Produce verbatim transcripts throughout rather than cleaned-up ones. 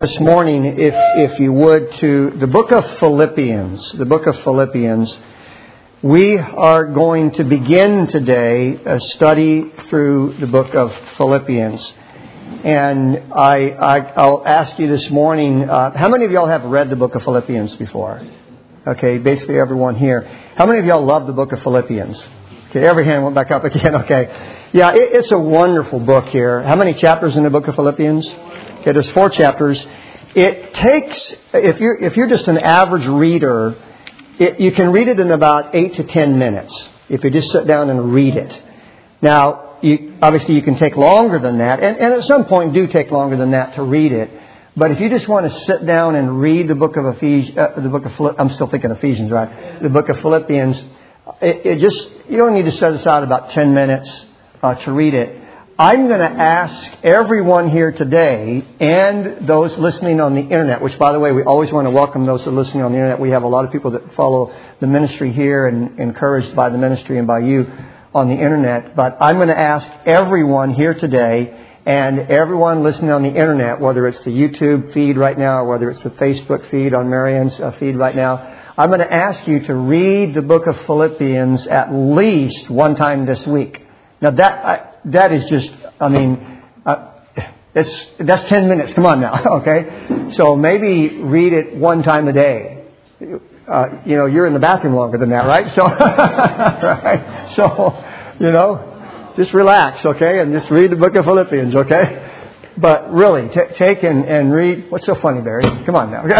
This morning, if if you would, to the book of Philippians. The book of Philippians. We are going to begin today a study through the book of Philippians. And I, I, I'll ask you this morning, uh, how many of y'all have read the book of Philippians before? Okay, basically everyone here. How many of y'all love the book of Philippians? Okay, every hand went back up again. Okay. Yeah, it, it's a wonderful book here. How many chapters in the book of Philippians? Okay, there's four chapters. It takes, if you're, if you're just an average reader, it, you can read it in about eight to ten minutes if you just sit down and read it. Now, you, obviously you can take longer than that, and, and at some point do take longer than that to read it. But if you just want to sit down and read the book of Ephesians, uh, the book of Philipp, I'm still thinking Ephesians, right? The book of Philippians, it, it just you don't need to set aside about ten minutes uh, to read it. I'm going to ask everyone here today and those listening on the internet, which, by the way, we always want to welcome those that are listening on the internet. We have a lot of people that follow the ministry here and encouraged by the ministry and by you on the internet. But I'm going to ask everyone here today and everyone listening on the internet, whether it's the YouTube feed right now or whether it's the Facebook feed on Marianne's feed right now, I'm going to ask you to read the book of Philippians at least one time this week. Now, that... I, That is just, I mean, uh, it's that's ten minutes. Come on now, okay? So maybe read it one time a day. Uh, you know, you're in the bathroom longer than that, right? So, right? So, you know, just relax, okay? And just read the book of Philippians, okay? But really, t- take and, and read. What's so funny, Barry? Come on now.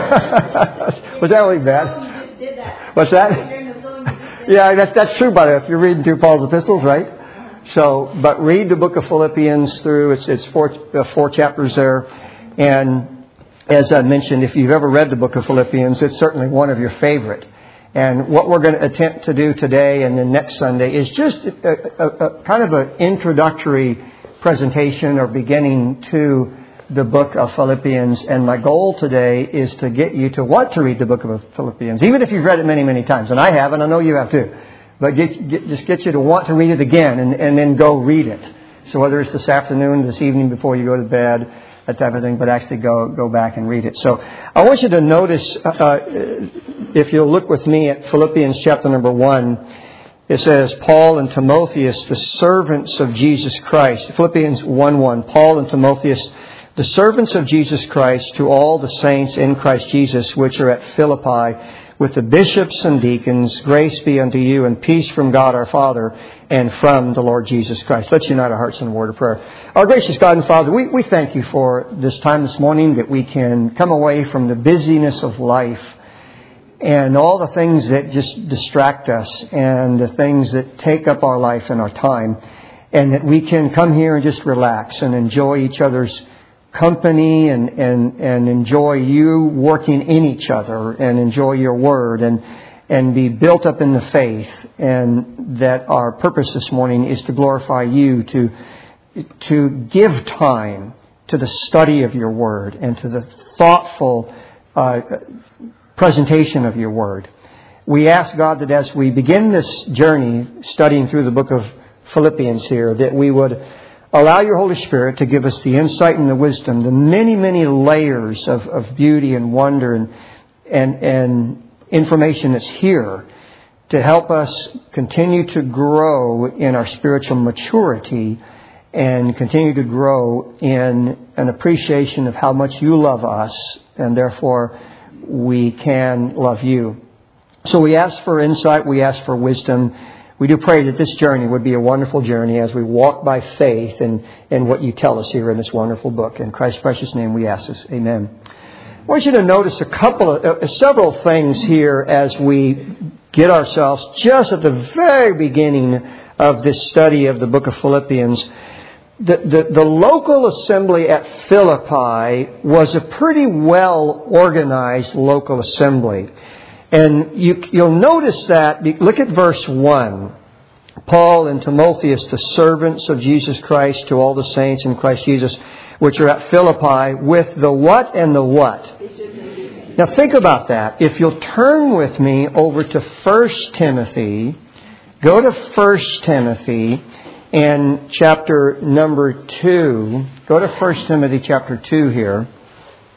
Was that really bad? What's that? Yeah, that's, that's true, by the way, if you're reading through Paul's epistles, right? So, but read the book of Philippians through. It's, it's four, uh, four chapters there. And as I mentioned, if you've ever read the book of Philippians, it's certainly one of your favorite. And what we're going to attempt to do today and then next Sunday is just a, a, a kind of an introductory presentation or beginning to the book of Philippians. And my goal today is to get you to want to read the book of Philippians, even if you've read it many, many times. And I have, and I know you have too. But get, get, just get you to want to read it again and, and then go read it. So whether it's this afternoon, this evening before you go to bed, that type of thing, but actually go go back and read it. So I want you to notice, uh, if you'll look with me at Philippians chapter number one, it says, Paul and Timotheus, the servants of Jesus Christ. Philippians one one, Paul and Timotheus, the servants of Jesus Christ, to all the saints in Christ Jesus, which are at Philippi, with the bishops and deacons, grace be unto you and peace from God our Father and from the Lord Jesus Christ. Let's unite our hearts in a word of prayer. Our gracious God and Father, we, we thank you for this time this morning that we can come away from the busyness of life and all the things that just distract us and the things that take up our life and our time, and that we can come here and just relax and enjoy each other's company and, and, and enjoy you working in each other and enjoy your word and, and be built up in the faith, and that our purpose this morning is to glorify you, to, to give time to the study of your word and to the thoughtful uh, presentation of your word. We ask, God, that as we begin this journey studying through the book of Philippians here, that we would allow your Holy Spirit to give us the insight and the wisdom, the many, many layers of, of beauty and wonder and, and, and information that's here to help us continue to grow in our spiritual maturity and continue to grow in an appreciation of how much you love us, and therefore we can love you. So we ask for insight, we ask for wisdom. We do pray that this journey would be a wonderful journey as we walk by faith in, in what you tell us here in this wonderful book. In Christ's precious name we ask this. Amen. I want you to notice a couple of, uh, several things here as we get ourselves just at the very beginning of this study of the book of Philippians. The, the, the local assembly at Philippi was a pretty well organized local assembly. And you, you'll notice that, look at verse one. Paul and Timotheus, the servants of Jesus Christ, to all the saints in Christ Jesus, which are at Philippi, with the what and the what? Now think about that. If you'll turn with me over to First Timothy, go to First Timothy and chapter number two. Go to First Timothy chapter two here.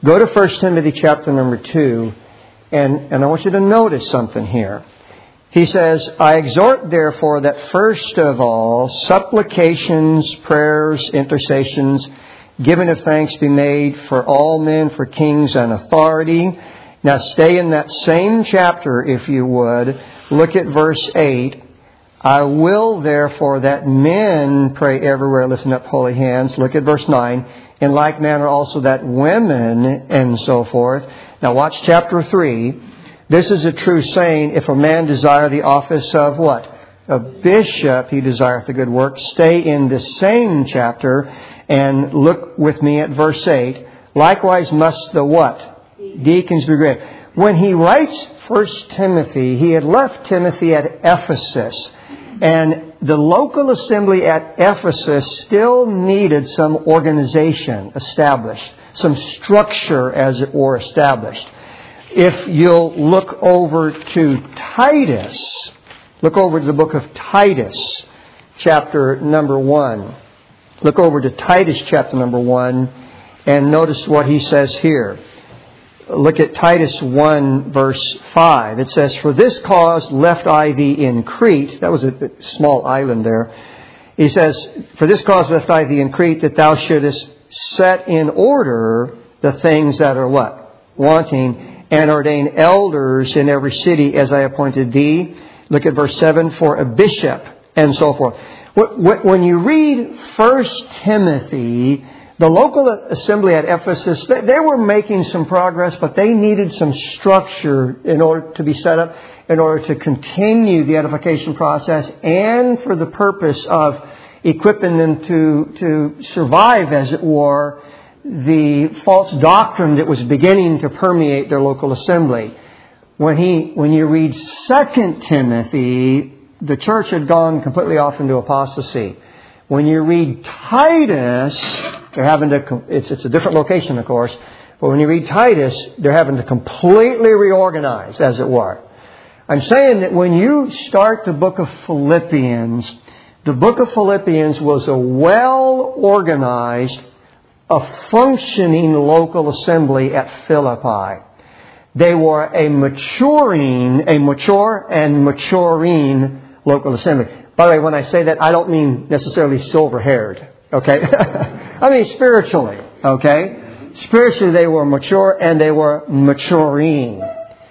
Go to First Timothy chapter number two, and, and I want you to notice something here. He says, I exhort therefore that first of all, supplications, prayers, intercessions, giving of thanks be made for all men, for kings and authority. Now stay in that same chapter, if you would. Look at verse eight. I will therefore that men pray everywhere, lifting up holy hands. Look at verse nine. In like manner also that women, and so forth. Now watch chapter three. This is a true saying, if a man desire the office of what? A bishop, he desireth a good work. Stay in the same chapter and look with me at verse eight. Likewise must the what? Deacons be great. When he writes First Timothy, he had left Timothy at Ephesus. And the local assembly at Ephesus still needed some organization established, some structure, as it were, established. If you'll look over to Titus, look over to the book of Titus, chapter number one. Look over to Titus, chapter number one, and notice what he says here. Look at Titus one, verse five. It says, For this cause left I thee in Crete. That was a small island there. He says, For this cause left I thee in Crete, that thou shouldest set in order the things that are what? Wanting, and ordain elders in every city as I appointed thee. Look at verse seven, for a bishop, and so forth. When you read First Timothy, the local assembly at Ephesus, they were making some progress, but they needed some structure in order to be set up, in order to continue the edification process, and for the purpose of equipping them to, to survive, as it were, the false doctrine that was beginning to permeate their local assembly. When he, when you read Second Timothy, the church had gone completely off into apostasy. When you read Titus, they're having to, it's, it's a different location, of course, but when you read Titus, they're having to completely reorganize, as it were. I'm saying that when you start the book of Philippians, the book of Philippians was a well-organized, a functioning local assembly at Philippi. They were a maturing, a mature and maturing local assembly. By the way, when I say that, I don't mean necessarily silver-haired, okay? I mean spiritually, okay? Spiritually, they were mature and they were maturing.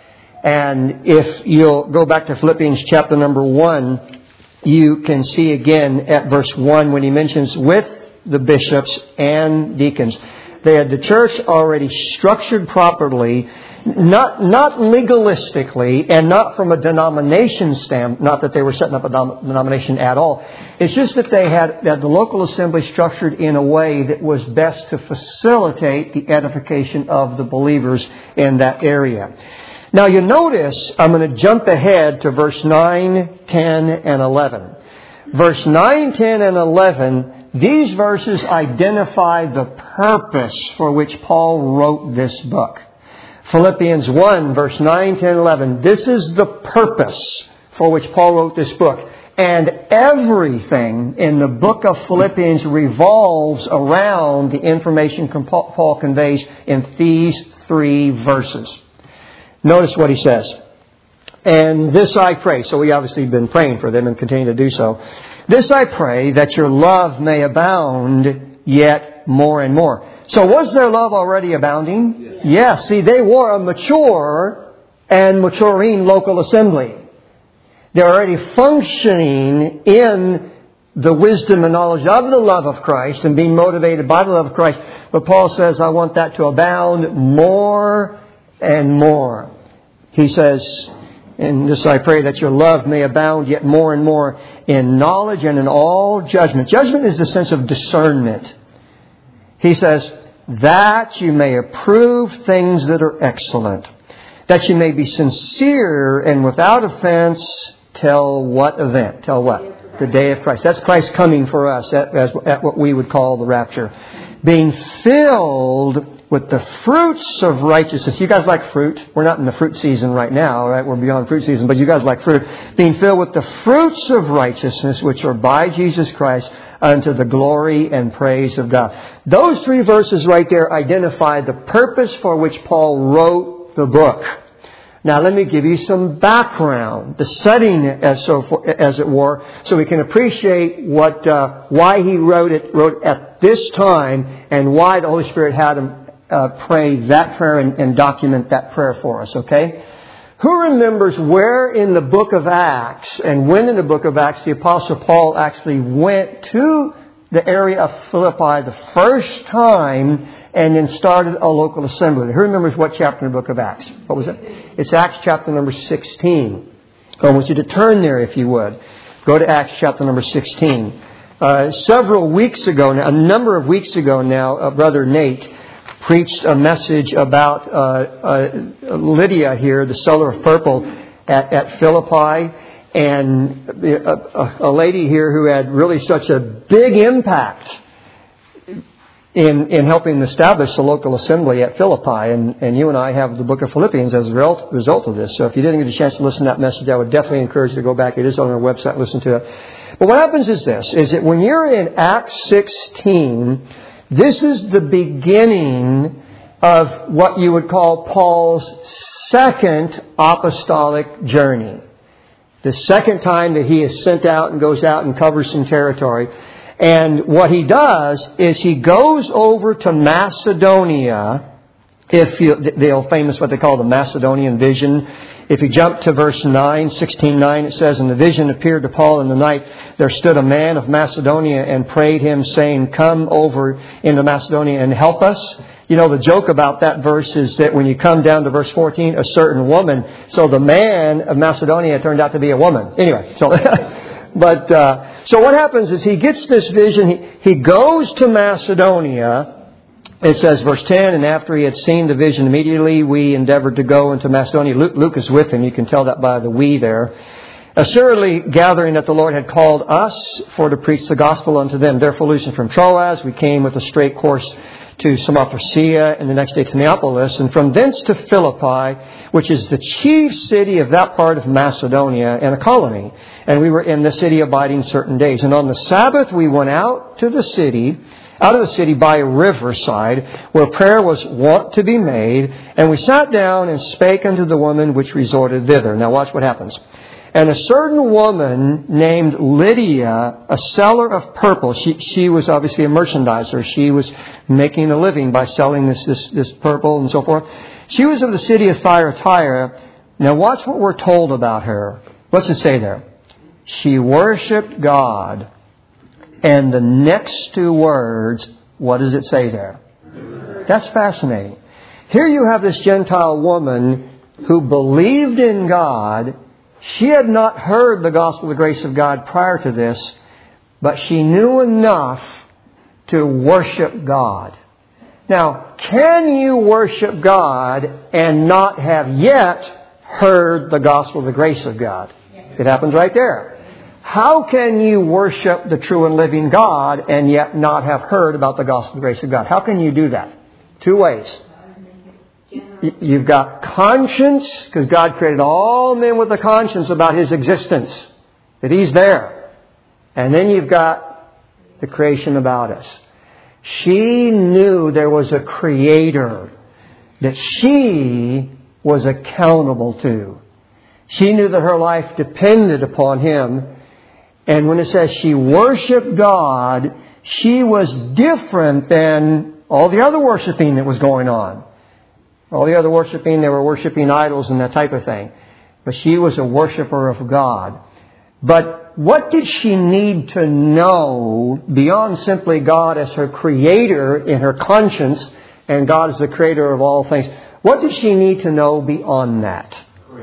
And if you'll go back to Philippians chapter number one, you can see again at verse one when he mentions with the bishops and deacons. They had the church already structured properly, not not legalistically and not from a denomination stamp, not that they were setting up a denomination at all. It's just that they had that the local assembly structured in a way that was best to facilitate the edification of the believers in that area. Now you notice, I'm going to jump ahead to verse nine, ten, and eleven. Verse nine, ten, and eleven, these verses identify the purpose for which Paul wrote this book. Philippians one, verse nine, ten, eleven. This is the purpose for which Paul wrote this book. And everything in the book of Philippians revolves around the information Paul conveys in these three verses. Notice what he says. And this I pray. So we obviously have been praying for them and continue to do so. This I pray, that your love may abound yet more and more. So was their love already abounding? Yes. Yes. See, they were a mature and maturing local assembly. They're already functioning in the wisdom and knowledge of the love of Christ and being motivated by the love of Christ. But Paul says, I want that to abound more and more. He says, and this I pray, that your love may abound yet more and more in knowledge and in all judgment. Judgment is the sense of discernment. He says, that you may approve things that are excellent, that you may be sincere and without offense. Tell what event? Tell what? The day of Christ. That's Christ coming for us at, as, at what we would call the rapture. Being filled with the fruits of righteousness. You guys like fruit? We're not in the fruit season right now, right? We're beyond fruit season, but you guys like fruit. Being filled with the fruits of righteousness, which are by Jesus Christ, unto the glory and praise of God. Those three verses right there identify the purpose for which Paul wrote the book. Now let me give you some background, the setting as so for, as it were, so we can appreciate what uh, why he wrote it wrote at this time and why the Holy Spirit had him uh, pray that prayer and, and document that prayer for us. Okay, who remembers where in the book of Acts and when in the book of Acts the Apostle Paul actually went to the area of Philippi the first time and then started a local assembly? Who remembers what chapter in the book of Acts? What was it? It's Acts chapter number sixteen. I want you to turn there if you would. Go to Acts chapter number sixteen. Uh, several weeks ago, now, a number of weeks ago now, uh, Brother Nate preached a message about uh, uh, Lydia here, the seller of purple at, at Philippi. And a, a, a lady here who had really such a big impact in in helping establish the local assembly at Philippi. And, and you and I have the book of Philippians as a result of this. So if you didn't get a chance to listen to that message, I would definitely encourage you to go back. It is on our website. Listen to it. But what happens is this, is that when you're in Acts sixteen, this is the beginning of what you would call Paul's second apostolic journey. The second time that he is sent out and goes out and covers some territory. And what he does is he goes over to Macedonia. If you, the old famous, what they call the Macedonian vision. If you jump to verse nine, sixteen nine, it says, "And the vision appeared to Paul in the night. There stood a man of Macedonia and prayed him, saying, Come over into Macedonia and help us." You know, the joke about that verse is that when you come down to verse fourteen, a certain woman. So the man of Macedonia turned out to be a woman. Anyway, so... But, uh, so what happens is he gets this vision. He, he goes to Macedonia. It says, verse ten, "And after he had seen the vision, immediately we endeavored to go into Macedonia." Luke, Luke is with him. You can tell that by the we there. "Assuredly gathering that the Lord had called us for to preach the gospel unto them. Therefore, loosing from Troas, we came with a straight course to Samothracia, and the next day to Neapolis, and from thence to Philippi, which is the chief city of that part of Macedonia, and a colony. And we were in the city abiding certain days. And on the Sabbath we went out to the city, out of the city by a riverside, where prayer was wont to be made. And we sat down and spake unto the woman which resorted thither." Now watch what happens. "And a certain woman named Lydia, a seller of purple," she she was obviously a merchandiser. She was making a living by selling this this, this purple and so forth. "She was of the city of Thyatira." Now watch what we're told about her. What's it say there? "She worshipped God." And the next two words, what does it say there? That's fascinating. Here you have this Gentile woman who believed in God. She had not heard the gospel of the grace of God prior to this, but she knew enough to worship God. Now, can you worship God and not have yet heard the gospel of the grace of God? It happens right there. How can you worship the true and living God and yet not have heard about the gospel of the grace of God? How can you do that? Two ways. You've got conscience, because God created all men with a conscience about His existence, that He's there. And then you've got the creation about us. She knew there was a Creator that she was accountable to. She knew that her life depended upon Him. And when it says she worshiped God, she was different than all the other worshiping that was going on. All the other worshiping, they were worshiping idols and that type of thing. But she was a worshiper of God. But what did she need to know beyond simply God as her Creator in her conscience and God as the Creator of all things? What did she need to know beyond that?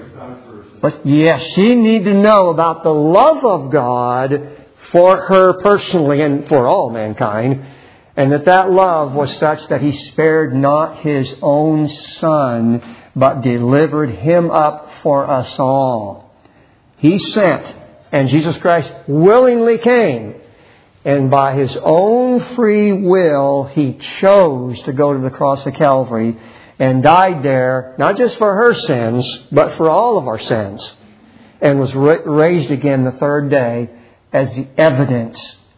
But yes, she needed to know about the love of God for her personally and for all mankind. And that that love was such that He spared not His own Son, but delivered Him up for us all. He sent, and Jesus Christ willingly came. And by His own free will, He chose to go to the cross of Calvary and died there, not just for her sins, but for all of our sins. And was raised again the third day as the evidence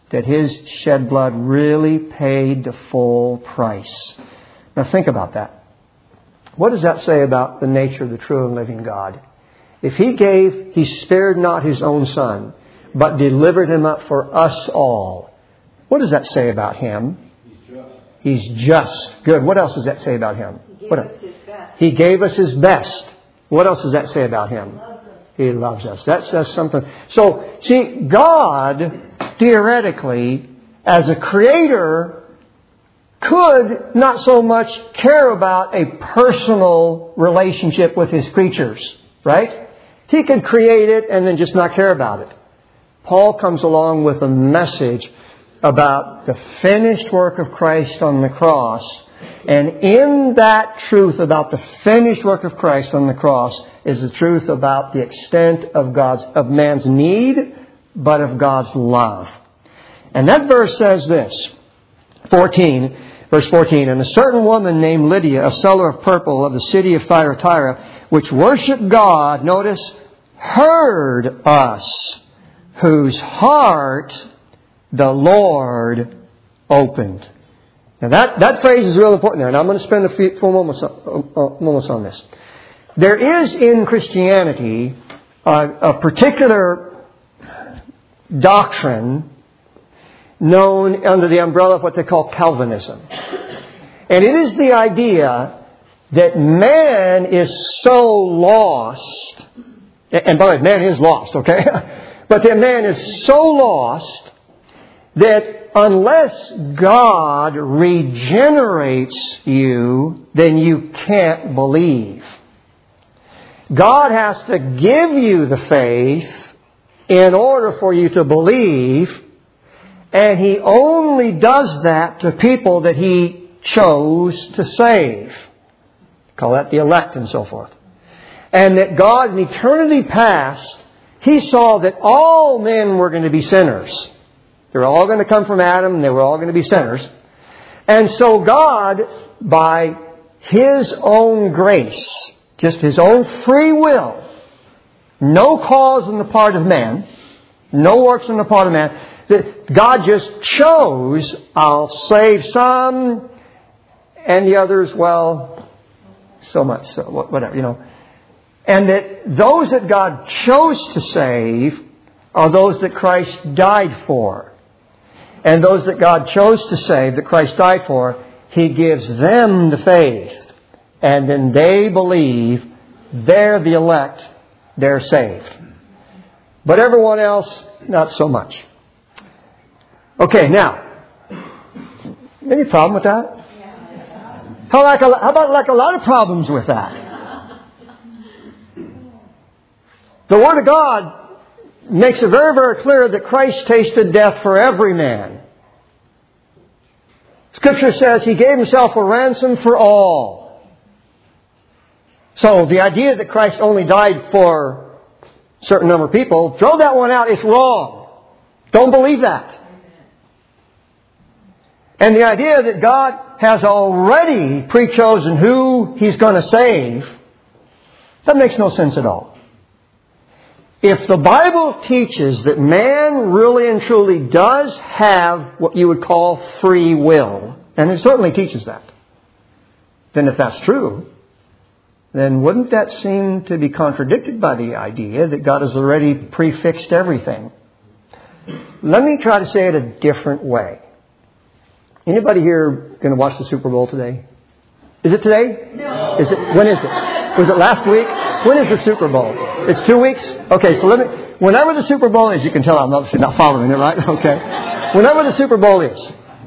that His shed blood really paid the full price. Now think about that. What does that say about the nature of the true and living God? If He gave, He spared not His own Son, but delivered Him up for us all. What does that say about Him? He's just. He's just. Good. What else does that say about Him? He gave What us His best. He gave us His best. What else does that say about Him? He loves us. That says something. So, see, God, theoretically, as a creator, could not so much care about a personal relationship with His creatures. Right? He could create it and then just not care about it. Paul comes along with a message about the finished work of Christ on the cross. And in that truth about the finished work of Christ on the cross is the truth about the extent of God's, of man's need, but of God's love. And that verse says this, fourteen, verse fourteen, and a certain woman named Lydia, a seller of purple of the city of Thyatira, which worshiped God, notice, heard us, whose heart the Lord opened. Now that, that phrase is real important there, and I'm going to spend a few, few moments, uh, moments on this. There is in Christianity uh, a particular doctrine known under the umbrella of what they call Calvinism. And it is the idea that man is so lost, and by the way, man is lost, okay? But that man is so lost that unless God regenerates you, then you can't believe. God has to give you the faith in order for you to believe, and He only does that to people that He chose to save. Call that the elect and so forth. And that God in eternity past, He saw that all men were going to be sinners. They were all going to come from Adam, and they were all going to be sinners. And so God, by His own grace, just His own free will, no cause on the part of man, no works on the part of man, that God just chose, I'll save some, and the others, well, so much, so whatever, you know. And that those that God chose to save are those that Christ died for. And those that God chose to save, that Christ died for, He gives them the faith. And then they believe they're the elect, they're saved. But everyone else, not so much. Okay, now, any problem with that? How, like a, how about like a lot of problems with that? The Word of God makes it very, very clear that Christ tasted death for every man. Scripture says He gave Himself a ransom for all. So the idea that Christ only died for a certain number of people, throw that one out. It's wrong. Don't believe that. And the idea that God has already pre-chosen who He's going to save, that makes no sense at all. If the Bible teaches that man really and truly does have what you would call free will, and it certainly teaches that, then if that's true, then wouldn't that seem to be contradicted by the idea that God has already prefixed everything? Let me try to say it a different way. Anybody here going to watch the Super Bowl today? Is it today? No. Is it? When is it? Was it last week? When is the Super Bowl? It's two weeks? Okay, so let me... Whenever the Super Bowl is, you can tell I'm obviously not following it, right? Okay. Whenever the Super Bowl is,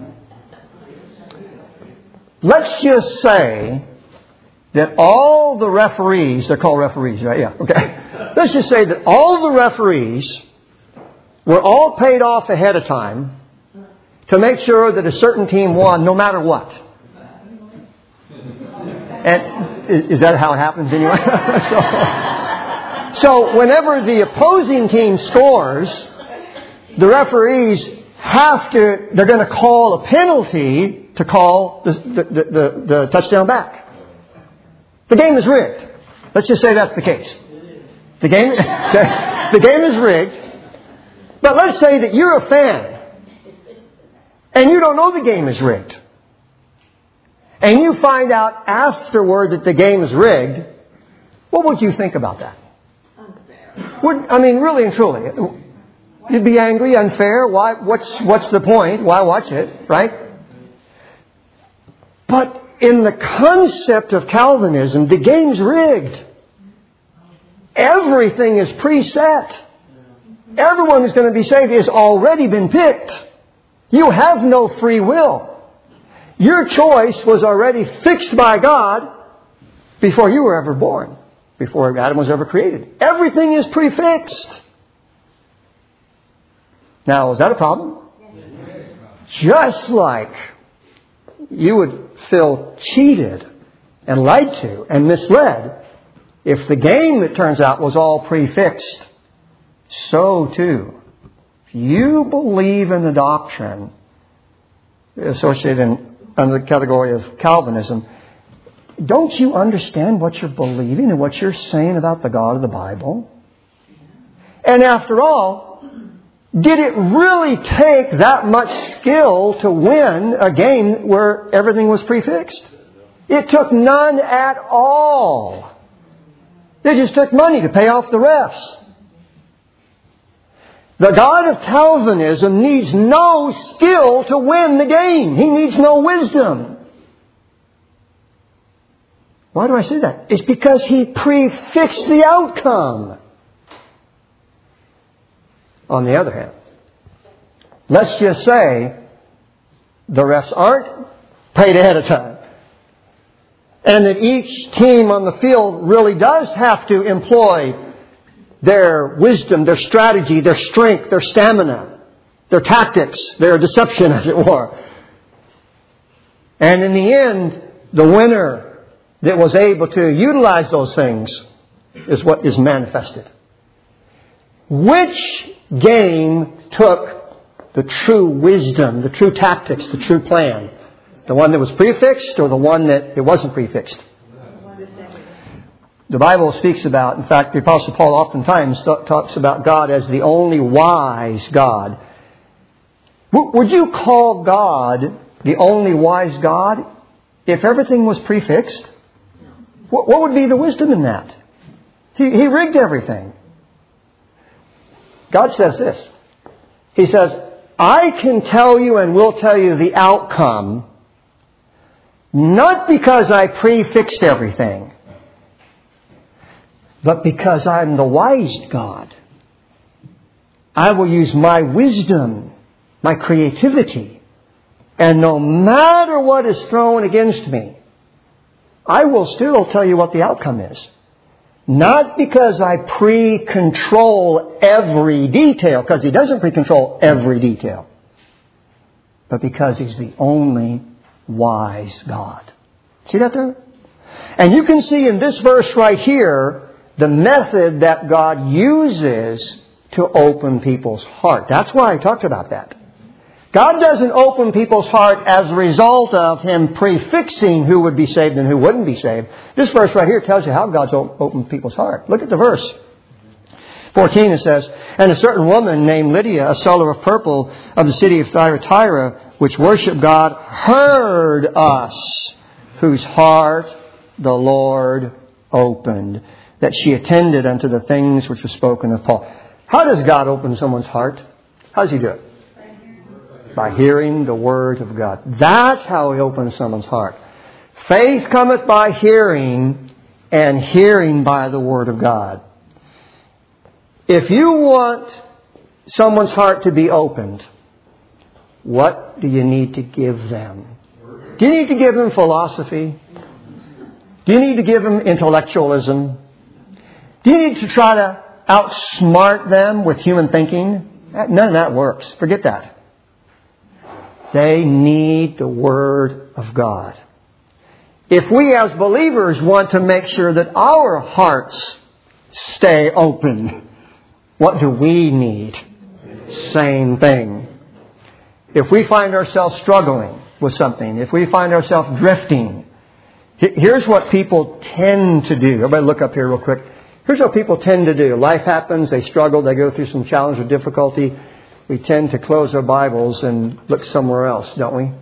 let's just say that all the referees... They're called referees, right? Yeah, okay. Let's just say that all the referees were all paid off ahead of time to make sure that a certain team won no matter what. And is that how it happens anyway? so, so whenever the opposing team scores, the referees have to, they're going to call a penalty to call the, the, the, the, the touchdown back. The game is rigged. Let's just say that's the case. The game, the game is rigged. But let's say that you're a fan and you don't know the game is rigged, and you find out afterward that the game is rigged, what would you think about that? Unfair. Would, I mean, really and truly, you'd be angry, unfair. Why? What's what's the point? Why watch it, right? But in the concept of Calvinism, the game's rigged. Everything is preset. Everyone who's going to be saved has already been picked. You have no free will. Your choice was already fixed by God before you were ever born, before Adam was ever created. Everything is prefixed. Now, is that a problem? Just like you would feel cheated and lied to and misled if the game, it turns out, was all prefixed. So too, if you believe in the doctrine associated in, under the category of Calvinism, don't you understand what you're believing and what you're saying about the God of the Bible? And after all, did it really take that much skill to win a game where everything was prefixed? It took none at all. It just took money to pay off the refs. The God of Calvinism needs no skill to win the game. He needs no wisdom. Why do I say that? It's because He prefixed the outcome. On the other hand, let's just say the refs aren't paid ahead of time, and that each team on the field really does have to employ their wisdom, their strategy, their strength, their stamina, their tactics, their deception, as it were. And in the end, the winner that was able to utilize those things is what is manifested. Which game took the true wisdom, the true tactics, the true plan? The one that was prefixed or the one that it wasn't prefixed? The Bible speaks about, in fact, the Apostle Paul oftentimes talks about God as the only wise God. Would you call God the only wise God if everything was prefixed? What would be the wisdom in that? He, he rigged everything. God says this. He says, I can tell you and will tell you the outcome, not because I prefixed everything, but because I'm the wise God. I will use my wisdom, my creativity, and no matter what is thrown against me, I will still tell you what the outcome is. Not because I pre-control every detail, because He doesn't pre-control every detail, but because He's the only wise God. See that there? And you can see in this verse right here the method that God uses to open people's heart. That's why I talked about that. God doesn't open people's heart as a result of Him prefixing who would be saved and who wouldn't be saved. This verse right here tells you how God's opened people's heart. Look at the verse. fourteen, it says, And a certain woman named Lydia, a seller of purple of the city of Thyatira, which worshiped God, heard us, whose heart the Lord opened, that she attended unto the things which were spoken of Paul. How does God open someone's heart? How does He do it? By hearing the Word of God. That's how He opens someone's heart. Faith cometh by hearing, and hearing by the Word of God. If you want someone's heart to be opened, what do you need to give them? Do you need to give them philosophy? Do you need to give them intellectualism? Do you need to try to outsmart them with human thinking? None of that works. Forget that. They need the Word of God. If we as believers want to make sure that our hearts stay open, what do we need? Same thing. If we find ourselves struggling with something, if we find ourselves drifting, here's what people tend to do. Everybody look up here real quick. Here's what people tend to do. Life happens, they struggle, they go through some challenge or difficulty. we tend to close our Bibles and look somewhere else, don't we?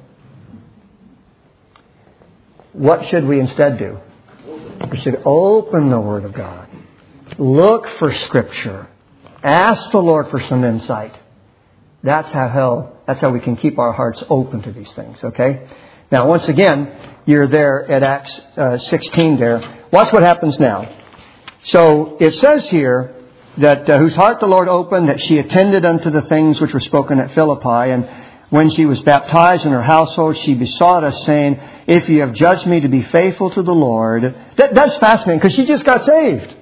What should we instead do? We should open the Word of God. Look for Scripture. Ask the Lord for some insight. That's how hell, that's how we can keep our hearts open to these things, okay? Now, once again, you're there at Acts uh, sixteen there. Watch what happens now. So, it says here that uh, whose heart the Lord opened, that she attended unto the things which were spoken at Philippi. And when she was baptized in her household, she besought us, saying, if you have judged me to be faithful to the Lord. That, that's fascinating, because she just got saved.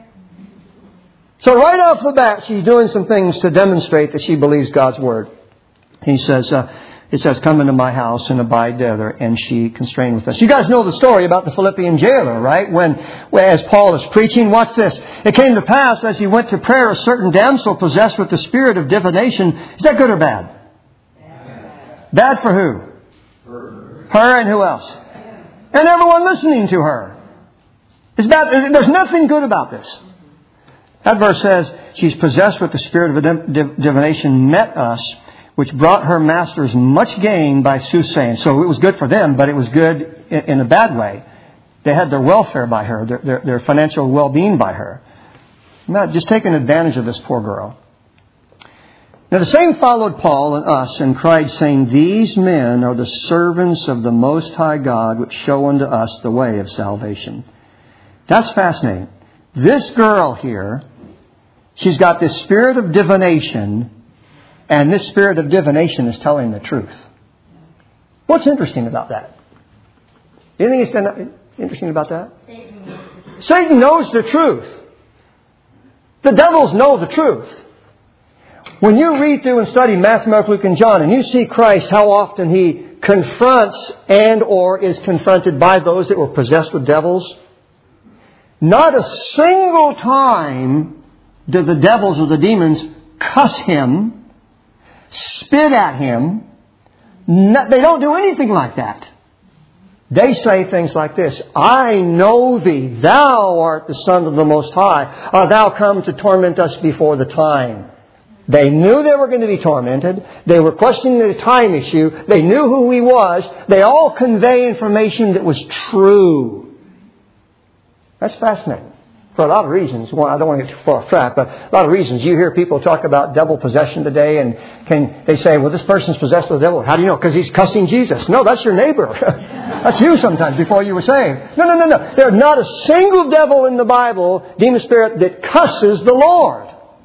So right off the bat, she's doing some things to demonstrate that she believes God's Word. He says, uh, it says, come into my house and abide there. And she constrained with us. You guys know the story about the Philippian jailer, right? When, as Paul is preaching, watch this. It came to pass, as he went to prayer, a certain damsel possessed with the spirit of divination. Is that good or bad? Bad, bad for who? Her. Her and who else? And everyone listening to her. It's bad. There's nothing good about this. That verse says, she's possessed with the spirit of divination, met us, which brought her masters much gain by soothsaying. So it was good for them, but it was good in a bad way. They had their welfare by her, their, their, their financial well-being by her. Not just taking advantage of this poor girl. Now the same followed Paul and us and cried, saying, these men are the servants of the Most High God, which show unto us the way of salvation. That's fascinating. This girl here, she's got this spirit of divination, and this spirit of divination is telling the truth. What's interesting about that? Anything interesting about that? Satan. Satan knows the truth. The devils know the truth. When you read through and study Matthew, Mark, Luke, and John, and you see Christ, how often He confronts and or is confronted by those that were possessed with devils, not a single time do the devils or the demons cuss Him, spit at Him. No, they don't do anything like that. They say things like this, I know Thee, Thou art the Son of the Most High. Art Thou come to torment us before the time? They knew they were going to be tormented. They were questioning the time issue. They knew who He was. They all convey information that was true. That's fascinating. For a lot of reasons. One, I don't want to get too far off track, but a lot of reasons. You hear people talk about devil possession today, and can they say, well, this person's possessed with the devil. How do you know? Because he's cussing Jesus. No, that's your neighbor. That's you sometimes before you were saved. No, no, no, no. There's not a single devil in the Bible, demon spirit, that cusses the Lord.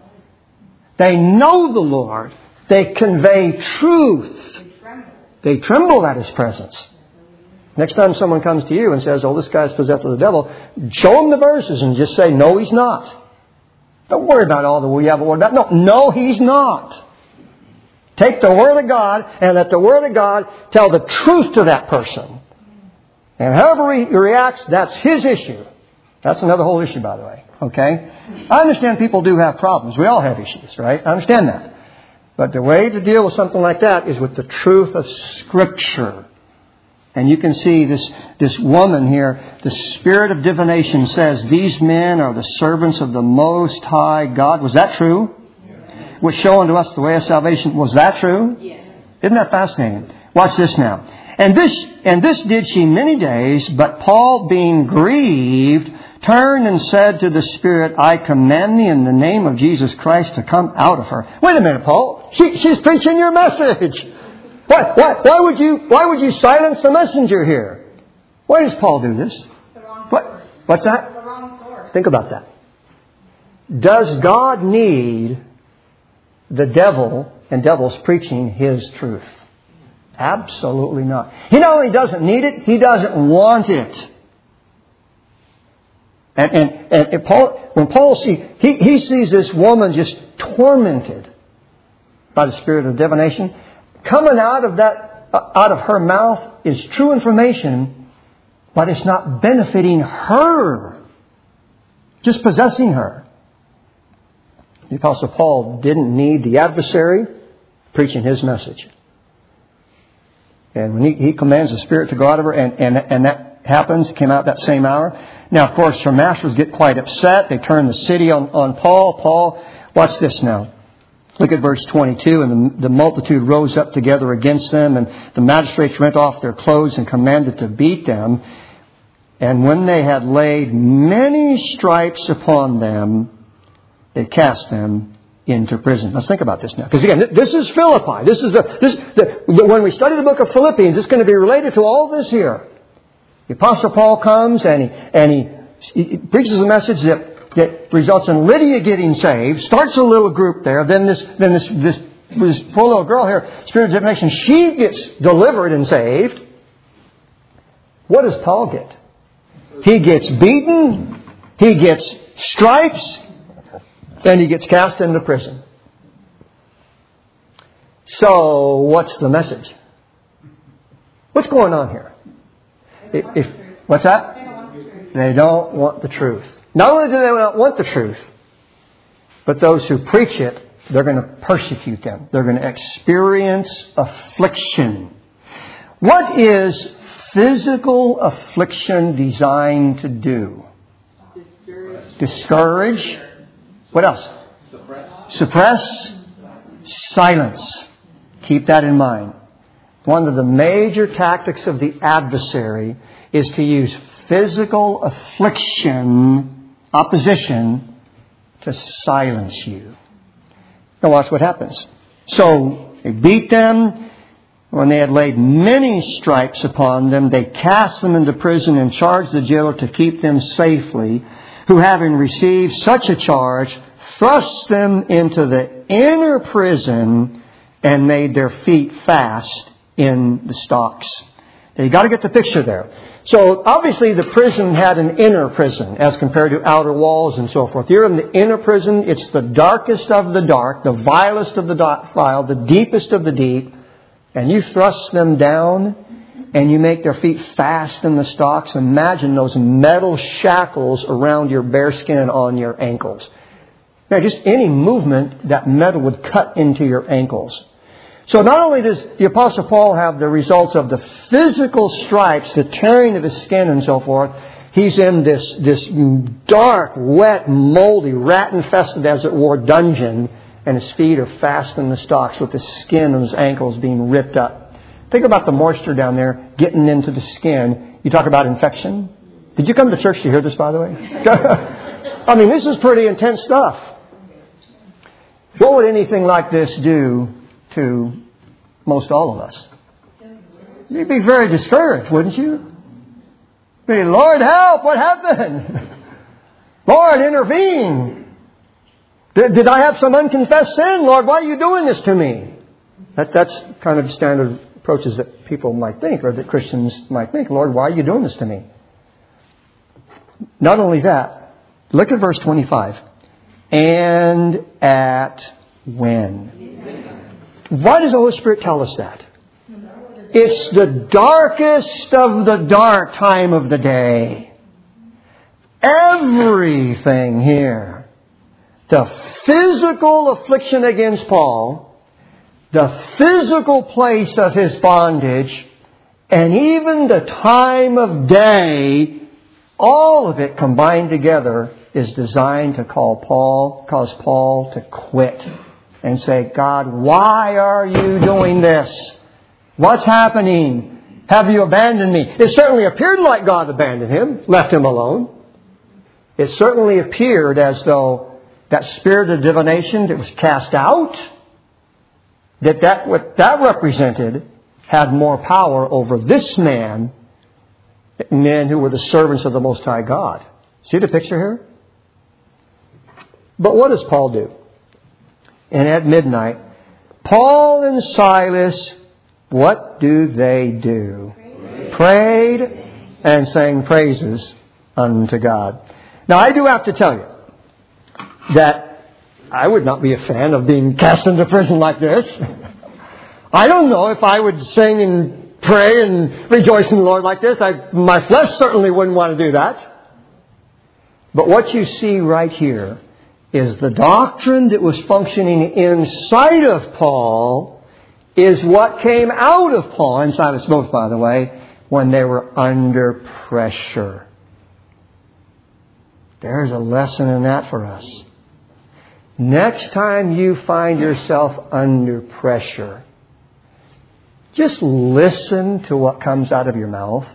They know the Lord. They convey truth. They tremble. They tremble at His presence. Next time someone comes to you and says, oh, this guy's possessed with the devil, show them the verses and just say, no, he's not. Don't worry about all the we have a word about. No, no, he's not. Take the Word of God and let the Word of God tell the truth to that person. And however he reacts, that's his issue. That's another whole issue, by the way. Okay? I understand people do have problems. We all have issues, right? I understand that. But the way to deal with something like that is with the truth of Scripture. And you can see this, this woman here, the spirit of divination says, these men are the servants of the Most High God. Was that true? Yes. Which show unto us the way of salvation. Was that true? Yes. Isn't that fascinating? Watch this now. And this, and this did she many days, but Paul, being grieved, turned and said to the Spirit, I command thee in the name of Jesus Christ to come out of her. Wait a minute, Paul. She, she's preaching your message. Why, why, why would you, why would you silence the messenger here? Why does Paul do this? The wrong what, source. What's that? The wrong source. Think about that. Does God need the devil and devils preaching His truth? Absolutely not. He not only doesn't need it, He doesn't want it. And, and, and, and Paul, when Paul sees, he, he sees this woman just tormented by the spirit of divination. Coming out of that, out of her mouth is true information, but it's not benefiting her. Just possessing her. The Apostle Paul didn't need the adversary preaching his message. And when he, he commands the Spirit to go out of her, and, and, and that happens, came out that same hour. Now, of course, her masters get quite upset. They turn the city on, on Paul. Paul, watch this now. Look at verse twenty-two. And the, the multitude rose up together against them, and the magistrates rent off their clothes and commanded to beat them. And when they had laid many stripes upon them, they cast them into prison. Let's think about this now. Because again, this is Philippi. This is the, this, the, the, when we study the book of Philippians, it's going to be related to all this here. The Apostle Paul comes and he, and he, he preaches a message that, that results in Lydia getting saved, starts a little group there, then this, then this, this, this poor little girl here, spirit of divination, she gets delivered and saved. What does Paul get? He gets beaten, he gets stripes, then he gets cast into prison. So, what's the message? What's going on here? If, if, what's that? They don't want the truth. Not only do they not want the truth, but those who preach it, they're going to persecute them. They're going to experience affliction. What is physical affliction designed to do? Discourage. Discourage. What else? Suppress. Suppress. Silence. Keep that in mind. One of the major tactics of the adversary is to use physical affliction, opposition, to silence you. Now watch what happens. So they beat them. When they had laid many stripes upon them, they cast them into prison and charged the jailer to keep them safely, who having received such a charge, thrust them into the inner prison and made their feet fast in the stocks. Now you got to get the picture there. So obviously the prison had an inner prison as compared to outer walls and so forth. You're in the inner prison. It's the darkest of the dark, the vilest of the vile, the deepest of the deep. And you thrust them down and you make their feet fast in the stocks. Imagine those metal shackles around your bare skin on your ankles. Now, just any movement, that metal would cut into your ankles. So not only does the Apostle Paul have the results of the physical stripes, the tearing of his skin and so forth, he's in this, this dark, wet, moldy, rat-infested, as it were, dungeon, and his feet are fast in the stocks with the skin of his ankles being ripped up. Think about the moisture down there getting into the skin. You talk about infection. Did you come to church to hear this, by the way? I mean, this is pretty intense stuff. What would anything like this do to most all of us? You'd be very discouraged, wouldn't you? Be, Lord, help! What happened? Lord, intervene! Did, did I have some unconfessed sin? Lord, why are you doing this to me? That, that's kind of standard approaches that people might think, or that Christians might think. Lord, why are you doing this to me? Not only that, look at verse twenty-five. And at when? Why does the Holy Spirit tell us that? It's the darkest of the dark time of the day. Everything here. The physical affliction against Paul, the physical place of his bondage, and even the time of day, all of it combined together is designed to call Paul, cause Paul to quit and say, God, why are you doing this? What's happening? Have you abandoned me? It certainly appeared like God abandoned him, left him alone. It certainly appeared as though that spirit of divination that was cast out, that, that what that represented had more power over this man, men who were the servants of the Most High God. See the picture here? But what does Paul do? And at midnight, Paul and Silas, what do they do? Prayed and sang praises unto God. Now I do have to tell you that I would not be a fan of being cast into prison like this. I don't know if I would sing and pray and rejoice in the Lord like this. I, my flesh certainly wouldn't want to do that. But what you see right here is the doctrine that was functioning inside of Paul is what came out of Paul and Silas both, by the way, when they were under pressure. There's a lesson in that for us. Next time you find yourself under pressure, just listen to what comes out of your mouth.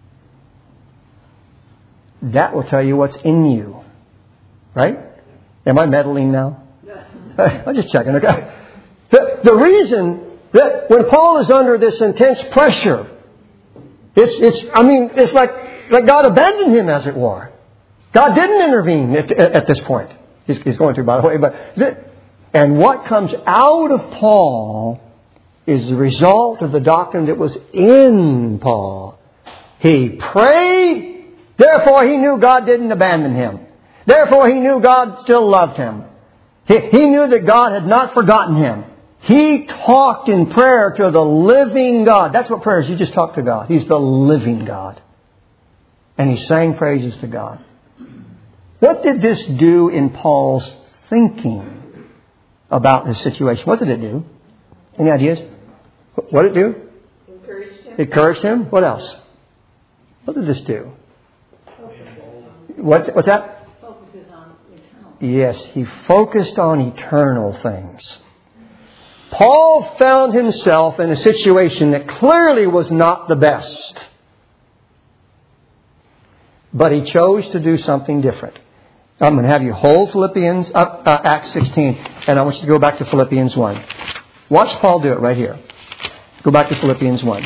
That will tell you what's in you. Right? Am I meddling now? I'm just checking. Okay. The, the reason that when Paul is under this intense pressure, it's, it's, I mean, it's like, like God abandoned him, as it were. God didn't intervene at, at this point. He's, he's going through, by the way. But and what comes out of Paul is the result of the doctrine that was in Paul. He prayed, therefore he knew God didn't abandon him. Therefore he knew God still loved him. He, he knew that God had not forgotten him. He talked in prayer to the living God. That's what prayer is. You just talk to God. He's the living God. And he sang praises to God. What did this do in Paul's thinking about this situation? What did it do? Any ideas? What did it do? Encouraged him. Encouraged him? What else? What did this do? What's, what's that? Focuses on eternal. Yes, he focused on eternal things. Paul found himself in a situation that clearly was not the best. But he chose to do something different. I'm going to have you hold Philippians, uh, uh, Acts sixteen, and I want you to go back to Philippians one. Watch Paul do it right here. Go back to Philippians one.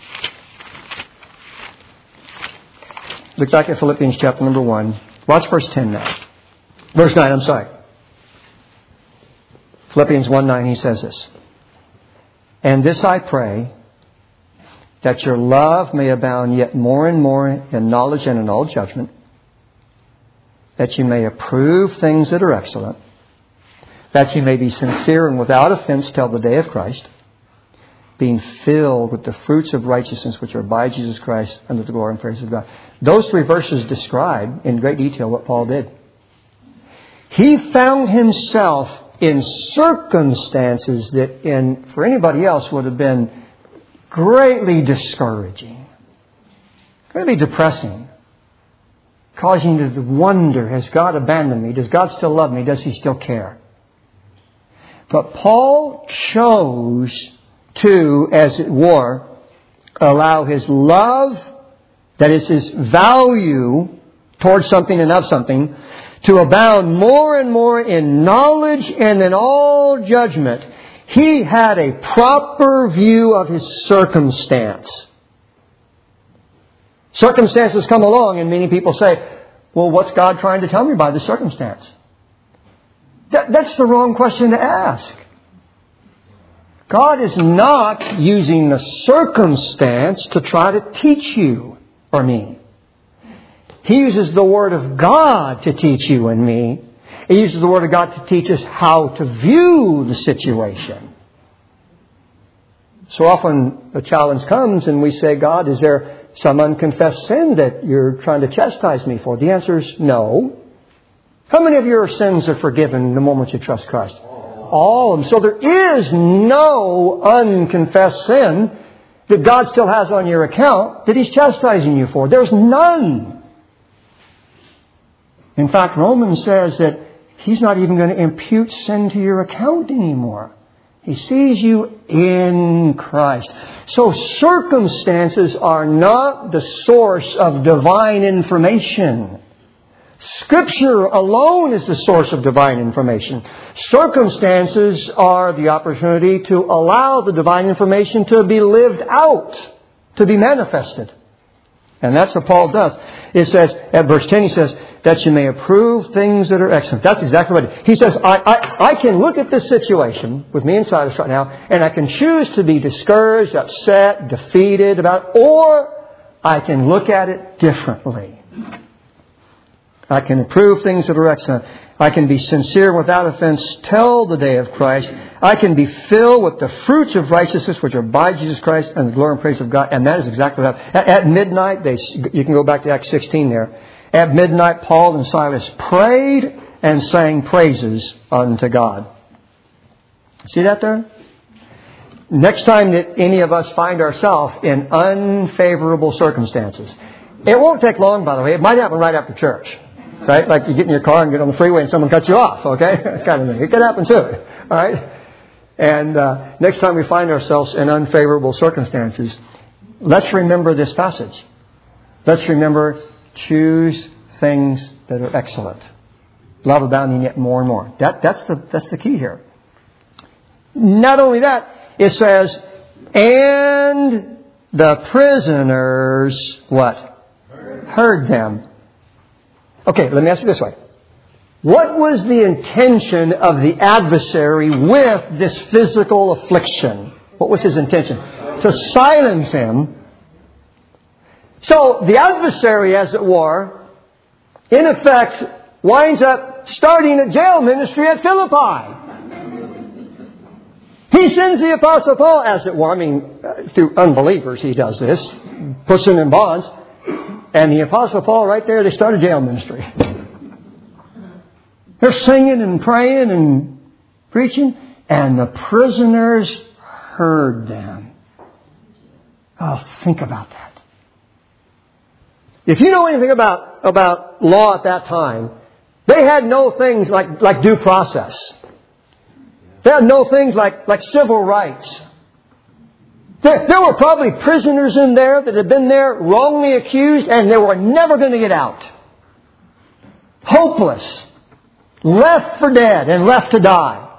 Look back at Philippians chapter number one. Watch verse ten now. Verse nine, I'm sorry. Philippians one nine, he says this. And this I pray, that your love may abound yet more and more in knowledge and in all judgment, that you may approve things that are excellent, that you may be sincere and without offense till the day of Christ, being filled with the fruits of righteousness which are by Jesus Christ unto the glory and praise of God. Those three verses describe in great detail what Paul did. He found himself in circumstances that in for anybody else would have been greatly discouraging, greatly depressing, causing you to wonder, has God abandoned me? Does God still love me? Does He still care? But Paul chose to, as it were, allow his love, that is his value towards something and of something, to abound more and more in knowledge and in all judgment. He had a proper view of his circumstance. Circumstances come along and many people say, well, what's God trying to tell me by this circumstance? That, that's the wrong question to ask. God is not using the circumstance to try to teach you or me. He uses the Word of God to teach you and me. He uses the Word of God to teach us how to view the situation. So often the challenge comes and we say, God, is there some unconfessed sin that you're trying to chastise me for? The answer is no. How many of your sins are forgiven the moment you trust Christ? All of them. So there is no unconfessed sin that God still has on your account that He's chastising you for. There's none. In fact, Romans says that He's not even going to impute sin to your account anymore. He sees you in Christ. So circumstances are not the source of divine information. Scripture alone is the source of divine information. Circumstances are the opportunity to allow the divine information to be lived out, to be manifested. And that's what Paul does. It says, at verse ten, he says, that you may approve things that are excellent. That's exactly what it is. He says, I, I, I can look at this situation with me inside us right now, and I can choose to be discouraged, upset, defeated about it, or I can look at it differently. I can approve things that are excellent. I can be sincere without offense till the day of Christ. I can be filled with the fruits of righteousness which are by Jesus Christ and the glory and praise of God. And that is exactly what happened. At, at midnight, they, you can go back to Acts sixteen there. At midnight, Paul and Silas prayed and sang praises unto God. See that there? Next time that any of us find ourselves in unfavorable circumstances, it won't take long, by the way. It might happen right after church. Right? Like you get in your car and get on the freeway and someone cuts you off, okay? kind of thing. It could happen too. All right? And uh, next time we find ourselves in unfavorable circumstances, let's remember this passage. Let's remember, choose things that are excellent. Love abounding yet more and more. That, that's the, that's the key here. Not only that, it says, and the prisoners, what? Heard, Heard them. Okay, let me ask you this way. What was the intention of the adversary with this physical affliction? What was his intention? To silence him. So the adversary, as it were, in effect, winds up starting a jail ministry at Philippi. He sends the Apostle Paul, as it were, I mean, uh, through unbelievers he does this, puts them in bonds. And the Apostle Paul, right there, they start a jail ministry. They're singing and praying and preaching, and the prisoners heard them. Oh, think about that. If you know anything about, about law at that time, they had no things like, like due process. They had no things like, like civil rights. There, there were probably prisoners in there that had been there wrongly accused and they were never going to get out. Hopeless. Left for dead and left to die.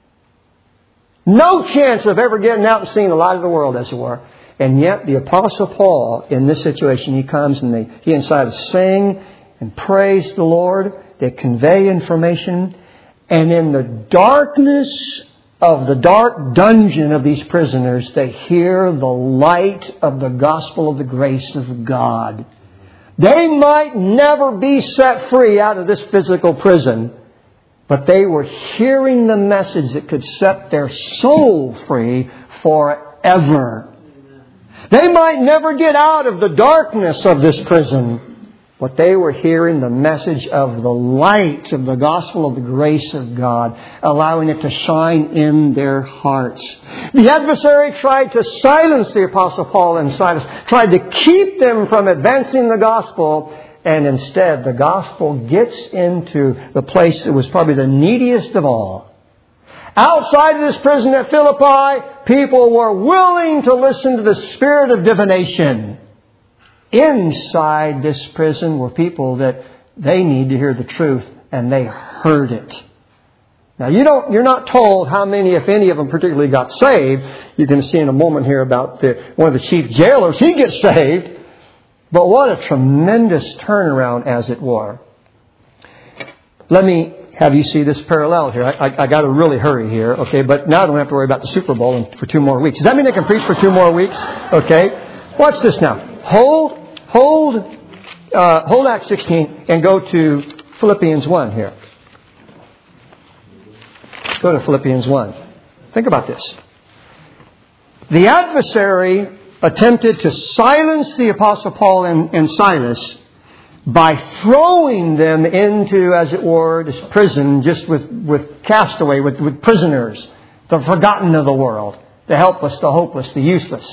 No chance of ever getting out and seeing the light of the world, as it were. And yet the Apostle Paul, in this situation, he comes and they, he and Silas sing and praise the Lord. They convey information. And in the darkness of the dark dungeon of these prisoners, they hear the light of the gospel of the grace of God. They might never be set free out of this physical prison, but they were hearing the message that could set their soul free forever. They might never get out of the darkness of this prison, but they were hearing the message of the light of the gospel of the grace of God, allowing it to shine in their hearts. The adversary tried to silence the Apostle Paul and Silas, tried to keep them from advancing the gospel, and instead the gospel gets into the place that was probably the neediest of all. Outside of this prison at Philippi, people were willing to listen to the spirit of divination. Inside this prison were people that they need to hear the truth, and they heard it. Now, you don't, you're not told how many, if any of them particularly got saved. You're going to see in a moment here about the, one of the chief jailers. He gets saved. But what a tremendous turnaround, as it were. Let me have you see this parallel here. I, I, I got to really hurry here, okay? But now I don't have to worry about the Super Bowl in, for two more weeks. Does that mean I can preach for two more weeks? Okay. Watch this now. Hold, hold, uh, hold Acts sixteen and go to Philippians one here. Go to Philippians one. Think about this. The adversary attempted to silence the Apostle Paul and, and Silas by throwing them into, as it were, this prison just with, with castaway, with, with prisoners, the forgotten of the world, the helpless, the hopeless, the useless.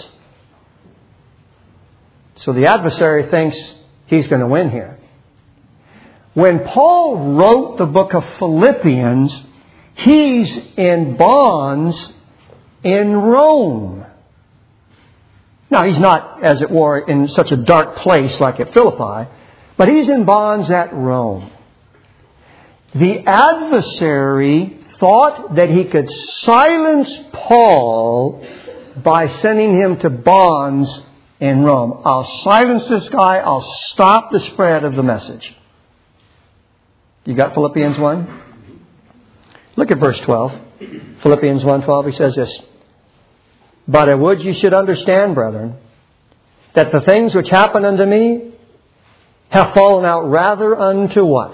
So the adversary thinks he's going to win here. When Paul wrote the book of Philippians, he's in bonds in Rome. Now, he's not, as it were, in such a dark place like at Philippi, but he's in bonds at Rome. The adversary thought that he could silence Paul by sending him to bonds in Rome. I'll silence this guy. I'll stop the spread of the message. You got Philippians one? Look at verse twelve. Philippians one twelve, he says this. But I would you should understand, brethren, that the things which happen unto me have fallen out rather unto what?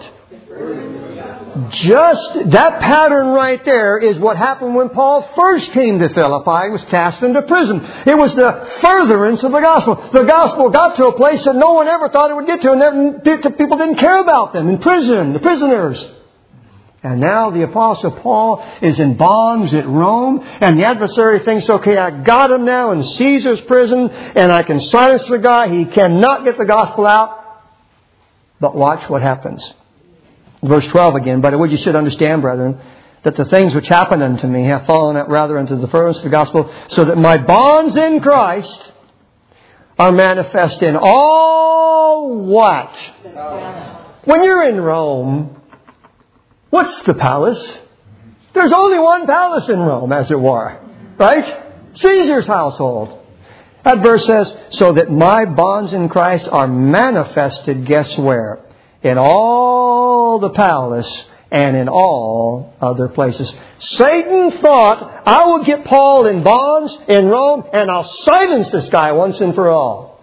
Just that pattern right there is what happened when Paul first came to Philippi. He was cast into prison. It was the furtherance of the gospel. The gospel got to a place that no one ever thought it would get to, and people didn't care about them in prison, the prisoners. And now the Apostle Paul is in bonds at Rome, and the adversary thinks, okay, I got him now in Caesar's prison, and I can silence the guy. He cannot get the gospel out. But watch what happens. Verse twelve again, but what you should understand, brethren, that the things which happen unto me have fallen out rather unto the furtherance of the gospel, so that my bonds in Christ are manifest in all what? When you're in Rome, what's the palace? There's only one palace in Rome, as it were. Right? Caesar's household. That verse says, so that my bonds in Christ are manifested, guess where? In all the palace and in all other places. Satan thought, I will get Paul in bonds in Rome and I'll silence this guy once and for all.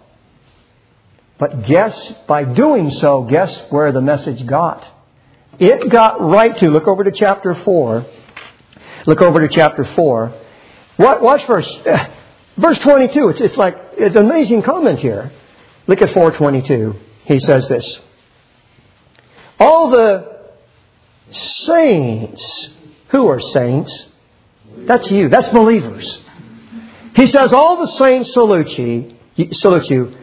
But guess, by doing so, guess where the message got? It got right to, look over to chapter four. Look over to chapter four. What, watch verse, verse twenty-two. It's, it's like, it's an amazing comment here. Look at four twenty-two. He says this. All the saints, who are saints? That's you. That's believers. He says, all the saints salute you, salute you,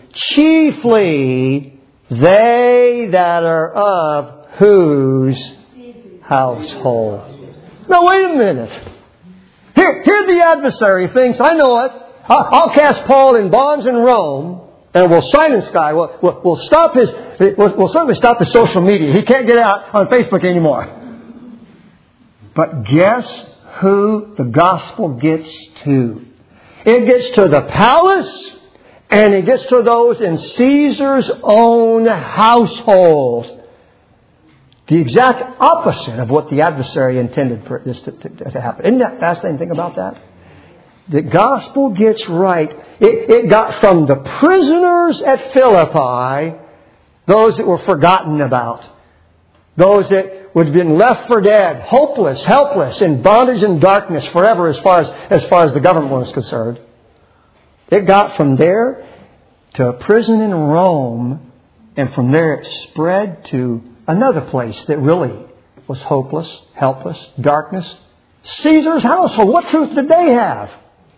chiefly they that are of whose household. Now wait a minute. Here, here the adversary thinks, I know it. I'll, I'll cast Paul in bonds in Rome, and we'll silence this guy. We'll, we'll, we'll stop his. We'll, we'll certainly stop his social media. He can't get out on Facebook anymore. But guess who the gospel gets to? It gets to the palace, and it gets to those in Caesar's own household. The exact opposite of what the adversary intended for this to, to, to happen. Isn't that fascinating thing about that? The gospel gets right. It, it got from the prisoners at Philippi, those that were forgotten about, those that would have been left for dead, hopeless, helpless, in bondage and darkness forever as far as, as far as the government was concerned. It got from there to a prison in Rome, and from there it spread to another place that really was hopeless, helpless, darkness. Caesar's household. What truth did they have?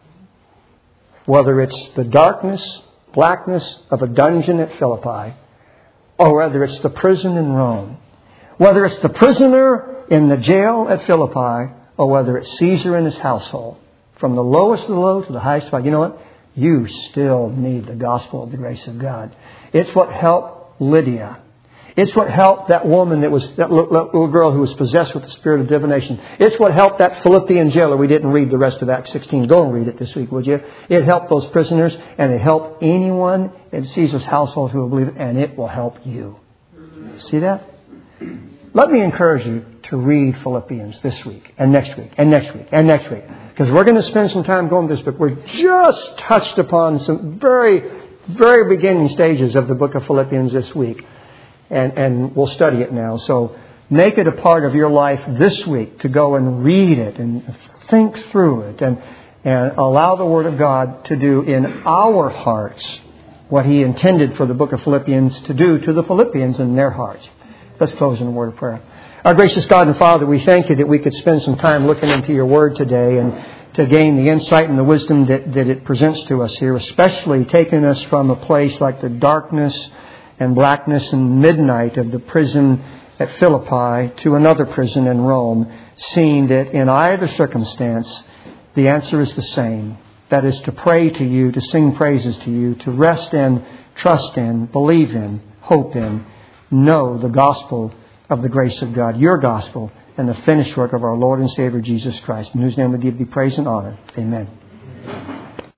Whether it's the darkness, blackness of a dungeon at Philippi, or whether it's the prison in Rome, whether it's the prisoner in the jail at Philippi, or whether it's Caesar and his household, from the lowest of the low to the highest of the high, you know what? You still need the gospel of the grace of God. It's what helped Lydia. It's what helped that woman that was, that little girl who was possessed with the spirit of divination. It's what helped that Philippian jailer. We didn't read the rest of Acts sixteen. Go and read it this week, would you? It helped those prisoners, and it helped anyone in Caesar's household who will believe it, and it will help you. See that? Let me encourage you to read Philippians this week, and next week, and next week, and next week. Because we're going to spend some time going through this book. We're just touched upon some very, very beginning stages of the book of Philippians this week. And, and we'll study it now. So make it a part of your life this week to go and read it and think through it and, and allow the Word of God to do in our hearts what He intended for the book of Philippians to do to the Philippians in their hearts. Let's close in a word of prayer. Our gracious God and Father, we thank You that we could spend some time looking into Your Word today and to gain the insight and the wisdom that, that it presents to us here, especially taking us from a place like the darkness and blackness and midnight of the prison at Philippi to another prison in Rome, seeing that in either circumstance, the answer is the same. That is to pray to You, to sing praises to You, to rest in, trust in, believe in, hope in, know the gospel of the grace of God, Your gospel, and the finished work of our Lord and Savior Jesus Christ, in whose name we give Thee praise and honor. Amen.